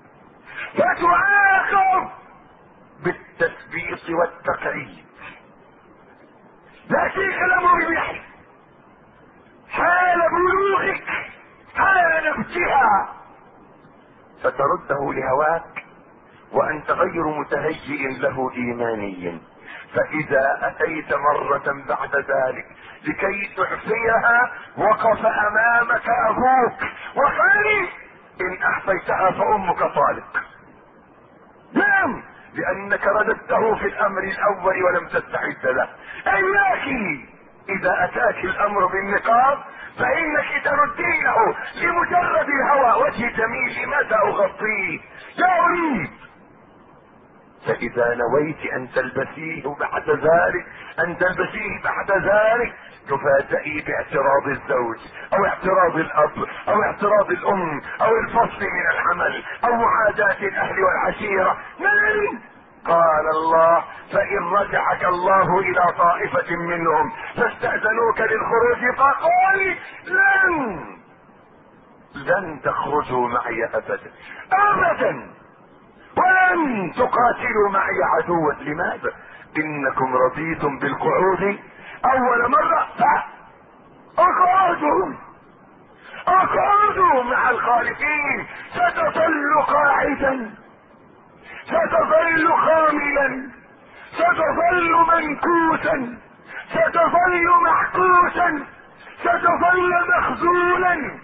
S1: فتعاقب بالتثبيت والتقعيد. لا شيء الامر بيحي حال بلوغك، حال نبتها، فترده لهواك وانت غير متهيئ له ايمانيا. فاذا اتيت مرة بعد ذلك لكي تعفيها وقف امامك ابوك وقال ان احفيتها فامك طالق. نعم، لانك رددته في الامر الاول ولم تستعد له. اياك اذا اتاك الامر بالنقاب فانك تردينه لمجرد الهوى. وجه جميل ماذا اغطيه؟ لا اريد. فاذا نويت ان تلبسيه بعد ذلك ان تلبسيه بعد ذلك تفاجئي باعتراض الزوج او اعتراض الاب او اعتراض الام او الفصل من العمل او معاداة الاهل والعشيرة. من قال الله فان رجعك الله الى طائفة منهم فاستأذنوك للخروج فقل لن لن تخرجوا معي ابدا ابدا ولن تقاتلوا معي عدوا. لماذا؟ انكم رضيتم بالقعود اول مرة فاقعدوا اقعدوا مع الخالفين. ستظل قاعدا، ستظل خاملا، ستظل منكوسا، ستظل محكوسا، ستظل مخذولا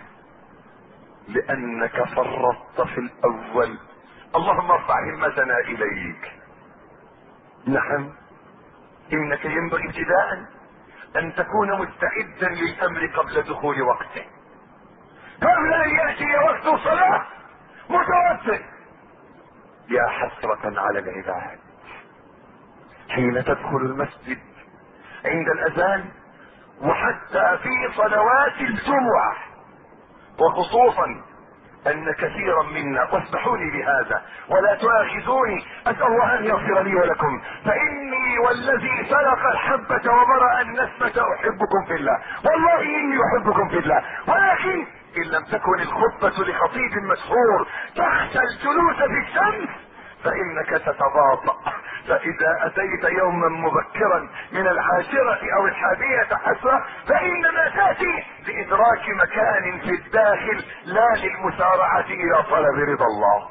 S1: لانك فرطت في الاول. اللهم ارفع همتنا اليك. نعم، انك ينبغي ابتداء ان تكون مستعدا للامر قبل دخول وقته، قبل ان يأتي وقت الصلاة متوتر. يا حسرة على العباد حين تدخل المسجد عند الاذان، وحتى في صلوات الجمعة، وخصوصا ان كثيرا منا، واسمحوني بهذا ولا تؤاخذوني، اسال الله ان يغفر لي ولكم، فاني والذي فلق الحبة وبرأ النسمة احبكم في الله، والله اني احبكم في الله، ولكن ان لم تكن الخطبة لخطيب مشهور تخشى الجلوس في الشمس فانك تتباطأ. فاذا اتيت يوما مبكرا من العاشرة او الحادية حسرة، فانما تأتي لادراك مكان في الداخل لا للمسارعة الى طلب رضا الله.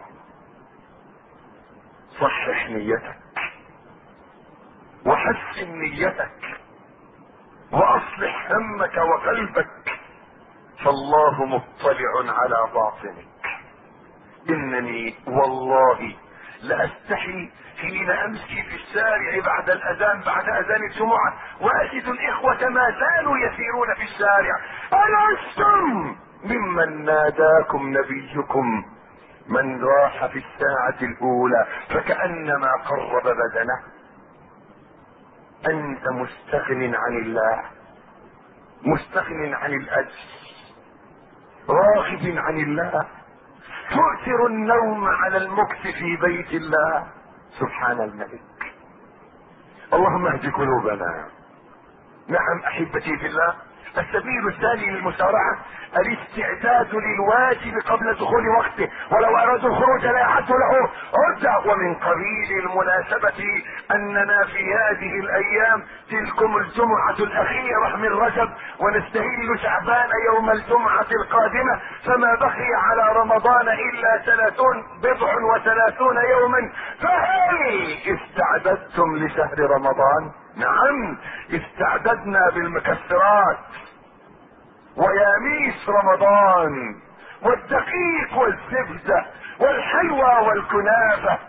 S1: صحح نيتك وحسن نيتك واصلح همك وقلبك، فالله مطلع على باطنك. انني والله لاستحي حين امشي في الشارع بعد الاذان، بعد اذان الجمعة، واجد الاخوة ما زالوا يسيرون في الشارع. ألستم ممن ناداكم نبيكم من راح في الساعة الاولى فكأنما قرب بدنه؟ انت مستغن عن الله، مستغن عن الاجر، راغب عن الله، تؤثر النوم على المكث في بيت الله. سبحان الملك. اللهم اهد قلوبنا. نعم احبتي في الله، السبيل الثاني للمسارعة الاستعداد للواجب قبل دخول وقته، ولو ارادوا الخروج لا يحد له عدة. ومن قبيل المناسبة اننا في هذه الايام تلكم الجمعة الاخيرة من رجب، ونستهل شعبان يوم الجمعة القادمة، فما بقي على رمضان الا ثلاثون بضع وثلاثون يوما. فهل استعددتم لشهر رمضان؟ نعم استعددنا بالمكسرات وياميس رمضان والدقيق والزبدة والحلوى والكنافة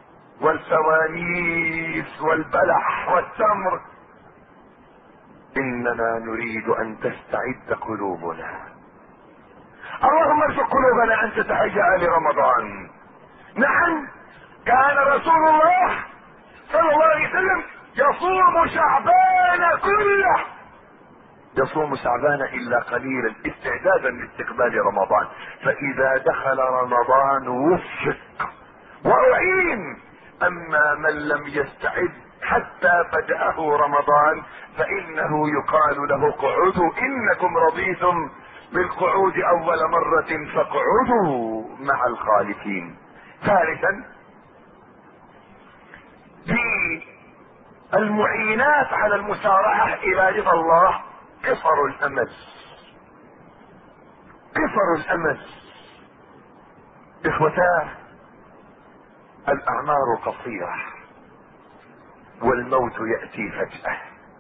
S1: والفوانيس والبلح والتمر. اننا نريد ان تستعد قلوبنا. اللهم ارزق قلوبنا ان تتهيأ لرمضان. نعم كان رسول الله صلى الله عليه وسلم يصوم شعبان كله، يصوم شعبان الا قليلا استعدادا لاستقبال رمضان. فاذا دخل رمضان وفق واعين. اما من لم يستعد حتى بدأه رمضان فانه يقال له اقعدوا انكم رضيتم بالقعود اول مرة فاقعدوا مع الخالفين. ثالثا المعينات على المسارعة الى رضا الله قصر الامل. قصر الامل اخوتاه، الاعمار قصيرة والموت يأتي فجأة.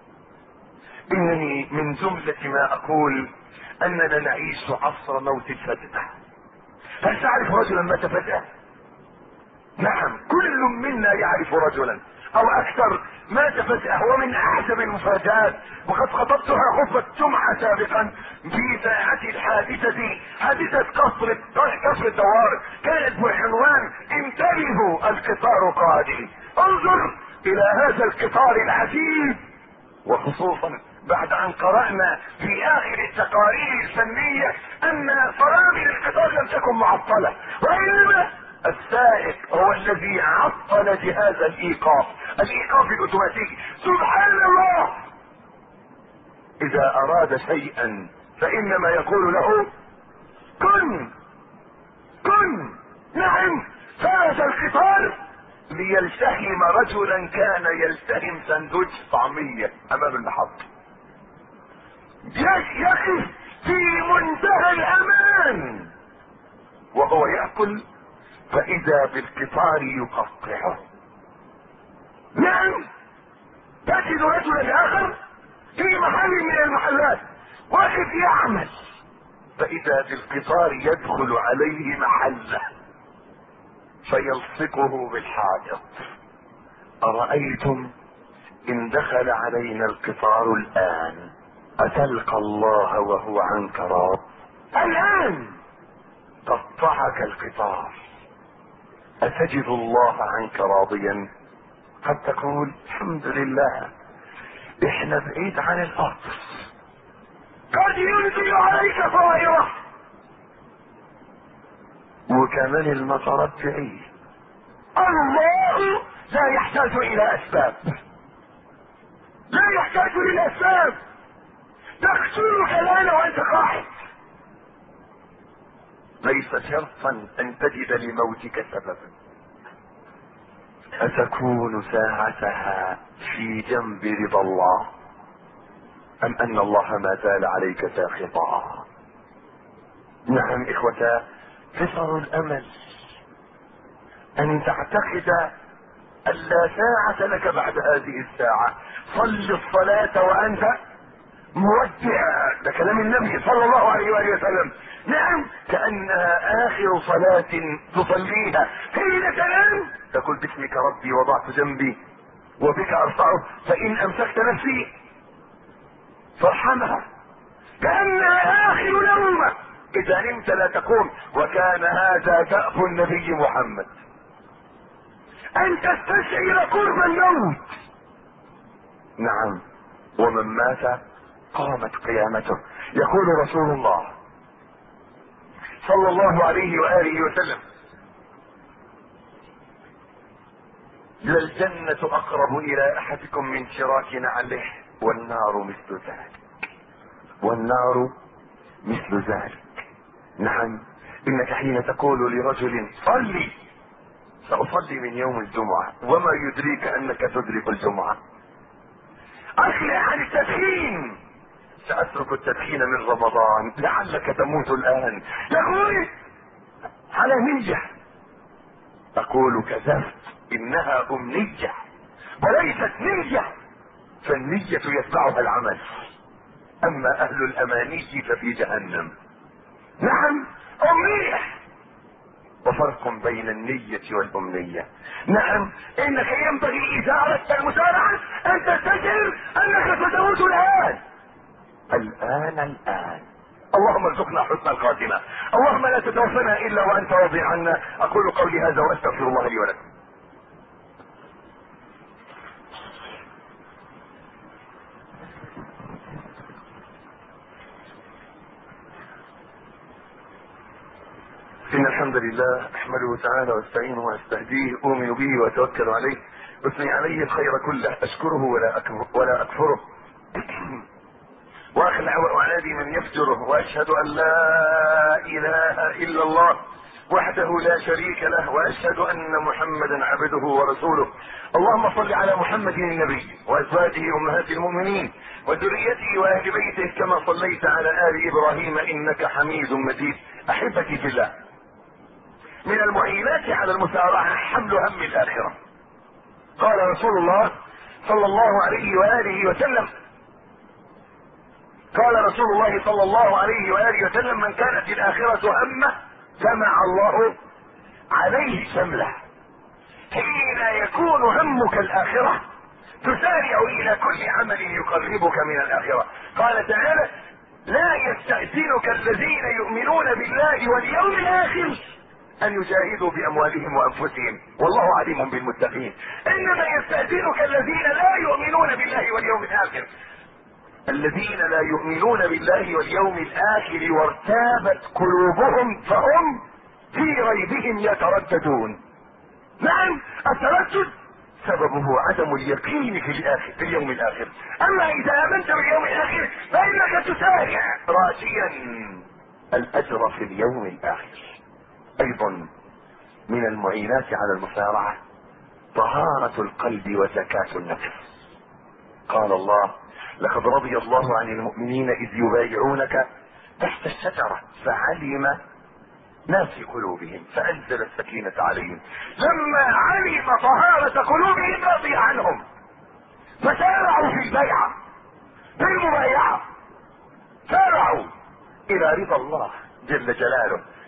S1: انني من جملة ما اقول اننا نعيش عصر موت الفجأة. هل تعرف رجلا مات فجأة؟ نعم كل منا يعرف رجلا او اكثر مات فجأة، ومن اعجب المفاجآت، وقد خطبتها خطبة جمعة سابقا في ساعة الحادثة، حادثة قصر قصر الدوار، كانت بعنوان انتبهوا القطار قادم. انظر الى هذا القطار العجيب، وخصوصا بعد ان قرأنا في اخر التقارير الفنية ان فرامل القطار لم تكن معطلة، وانما السائق هو الذي عطل جهاز الايقاف، الايقاف الاوتوماتيكي. سبحان الله، اذا اراد شيئا فانما يقول له كن كن. نعم فاز القطار ليلتهم رجلا كان يلتهم سندوتش طعمية امام المحطة، يقف في منتهى الامان وهو يأكل، فاذا بالقطار يقطعه. نعم تجد رجلا اخر في محل من المحلات واقف يعمل، فاذا بالقطار يدخل عليه محله فيلصقه بالحائط. ارايتم ان دخل علينا القطار الان اتلقى الله وهو عنك راض؟ الان قطعك القطار اتجد الله عنك راضيا؟ قد تقول الحمد لله احنا بعيد عن القطر، قد ينزل عليك طائرة وكمان المطارات بعيد. الله لا يحتاج الى اسباب، لا يحتاج الى اسباب تقتلك الان وانت قاعد. ليس شرطا ان تجد لموتك سببا. أتكون ساعتها في جنب رضا الله أم أن الله ما زال عليك ساخطا؟ نعم إخوتا، قصر الأمل أن تعتقد أن لا ساعة لك بعد هذه الساعة. صل الصلاة وأنت مودع، ده كلام النبي صلى الله عليه وآله وسلم. نعم، كأنها آخر صلاة تصليها حين تنام تقول باسمك ربي وضعت جنبي وبك أرفعه فإن أمسكت نفسي فارحمها. كأنها آخر نومة، إذا نمت لا تقوم. وكان هذا دأب النبي محمد، أن تستشعر قرب الموت. نعم، ومن مات قامت قيامته. يقول رسول الله صلى الله عليه وآله وسلم: للجنة أقرب إلى أحدكم من شراك نعله والنار مثل ذلك، والنار مثل ذلك. نعم، إنك حين تقول لرجل صلي، سأصلي من يوم الجمعة، وما يدريك أنك تدرك الجمعة. أخلع عن التدخين، سأترك التدخين من رمضان لعلك تموت الآن. يقول على نية، أقول كذبت، إنها أمنية وليست نية، فالنية يتبعها العمل، أما أهل الأماني ففي جهنم. نعم، أمنية، وفرق بين النية والأمنية. نعم، إنك ينبغي إذا أردت المسارعة أن تستشعر أنك ستموت الآن الآن الآن. اللهم ارزقنا حسن الخاتمة، اللهم لا تتوفنا إلا وأنت راضي عنا. أقول قولي هذا وأستغفر الله لي ولكم. إن الحمد لله أحمده تعالى واستعينه واستهديه، أؤمن به وأتوكل عليه، أثني عليه الخير كله، أشكره ولا أكفر ولا أكفره واخلع واعادي من يفجره، واشهد ان لا اله الا الله وحده لا شريك له، واشهد ان محمدا عبده ورسوله. اللهم صل على محمد النبي وازواجه امهات المؤمنين وذريته واهل بيته كما صليت على ال ابراهيم انك حميد مجيد. احبتي في الله، من المعينات على المسارعه حمل هم الاخره. قال رسول الله صلى الله عليه واله وسلم قال رسول الله صلى الله عليه وآله وسلم: من كانت الآخرة همه جمع الله عليه شمله. حين يكون همك الآخرة تسارع إلى كل عمل يقربك من الآخرة. قال تعالى: لا يستأذنك الذين يؤمنون بالله واليوم الآخر أن يجاهدوا بأموالهم وأنفسهم والله عليم بالمتقين. إنما يستأذنك الذين لا يؤمنون بالله واليوم الآخر، الذين لا يؤمنون بالله واليوم الآخر وارتابت قلوبهم فهم في ريبهم يترددون. نعم، التردد سببه عدم اليقين في الآخر في اليوم الآخر. أما إذا آمنت باليوم الآخر فإنك تسارع راجيا الأجر في اليوم الآخر. أيضا من المعينات على المسارعة طهارة القلب وزكاة النفس. قال الله: لقد رضي الله عن المؤمنين إذ يبايعونك تحت الشجرة فعلم ما في قلوبهم فأنزل السكينة عليهم. لما علم طهارة قلوبهم رضي عنهم فسارعوا في البيعة في المبايعة، سارعوا إلى رضا الله جل جلاله.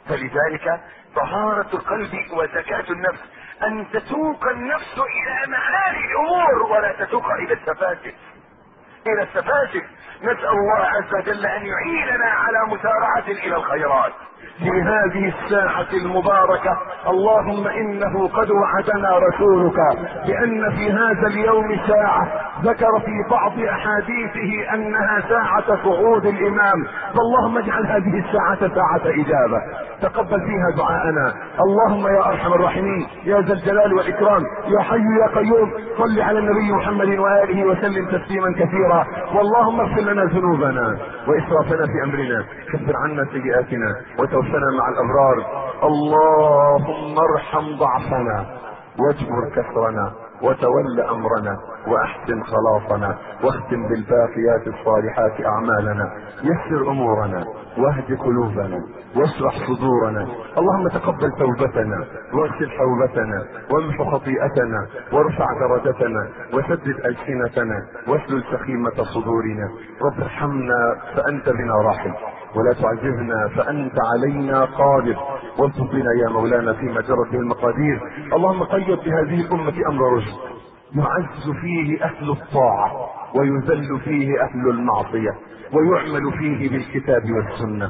S1: فلذلك طهارة القلب وزكاة النفس ان تسوق النفس الى معالي الامور ولا تسوق الى السفاسف الى السفاسف. نسأل الله عز وجل ان يعيننا على مسارعة الى الخيرات في هذه الساعة المباركة. اللهم انه قد وعدنا رسولك بان في هذا اليوم ساعة ذكر في بعض احاديثه انها ساعة صعود الامام، فاللهم اجعل هذه الساعة ساعة اجابة تقبل فيها دعاءنا. اللهم يا ارحم الراحمين يا ذا الجلال والاكرام يا حي يا قيوم صل على النبي محمد واله وسلم تسليما كثيرا. واللهم اغفر لنا ذنوبنا واسرافنا في امرنا، كفر عنا سيئاتنا وتوفنا مع الابرار. اللهم ارحم ضعفنا واجبر كسرنا وتول امرنا واحسن خلاصنا واختم بالباقيات الصالحات اعمالنا. يسر امورنا واهد قلوبنا واشرح صدورنا. اللهم تقبل توبتنا واغسل حوبتنا وامح خطيئتنا وارفع درجتنا وسدد السنتنا واسلل سخيمة صدورنا. رب ارحمنا فانت بنا راحم ولا تعذبنا فانت علينا قادر، وانصر بنا يا مولانا فيما جرت به المقادير. اللهم قيد بهذه الامة امر رشد يعز فيه اهل الطاعة ويذل فيه اهل المعصية ويعمل فيه بالكتاب والسنة.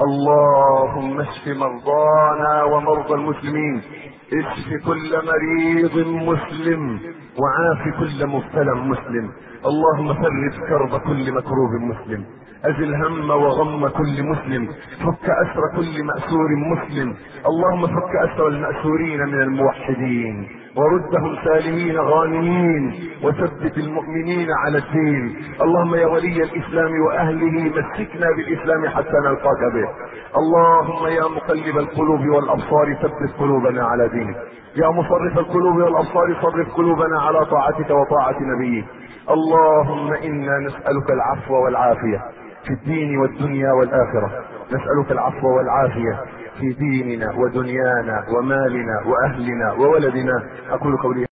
S1: اللهم اشف مرضانا ومرضى المسلمين، اشف كل مريض مسلم وعاف كل مبتلى مسلم. اللهم فرج كرب كل مكروب مسلم، ازل هم وغم كل مسلم، فك اسر كل مأسور مسلم. اللهم فك اسر المأسورين من الموحدين وردهم سالمين غانمين وثبت المؤمنين على الدين. اللهم يا ولي الاسلام واهله مسكنا بالاسلام حتى نلقاك به. اللهم يا مقلب القلوب والابصار ثبت قلوبنا على دينك، يا مصرف القلوب والابصار صرف قلوبنا على طاعتك وطاعة نبيك. اللهم انا نسألك العفو والعافية في الدين والدنيا والآخرة، نسألك العفو والعافية في ديننا ودنيانا ومالنا وأهلنا وولدنا. أقول قولي